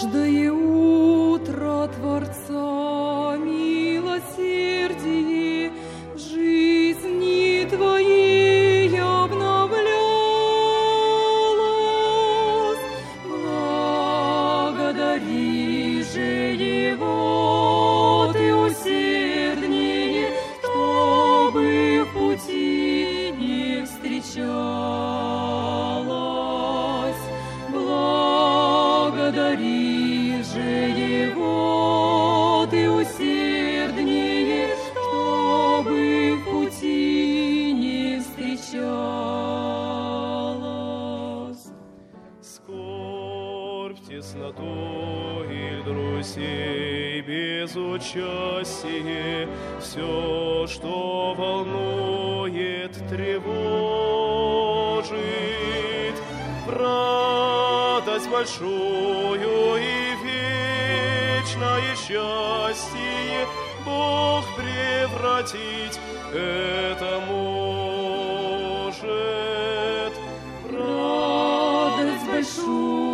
каждое утро Творца милосердие в жизни Твоей обновлялось. Благодари же Его Ты усерднее, чтобы в пути не встречалось. Благодари же Его Ты усерднее, чтобы в пути не встречалось. Скорбь, тесноту и друзей без участия, все, что волнует, тревожит, в радость большую и вечное счастье Бог превратить это может. Радость большую